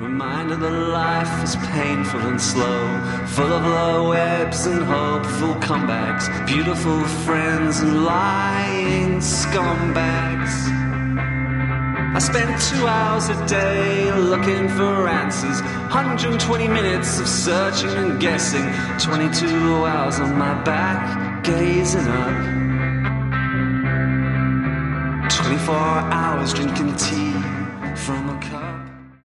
Reminder that life is painful and slow, full of low ebbs and hopeful comebacks, beautiful friends and lying scumbags. I spend 2 hours a day looking for answers, 120 minutes of searching and guessing, 22 hours on my back, gazing up, 24 hours drinking tea from a cup.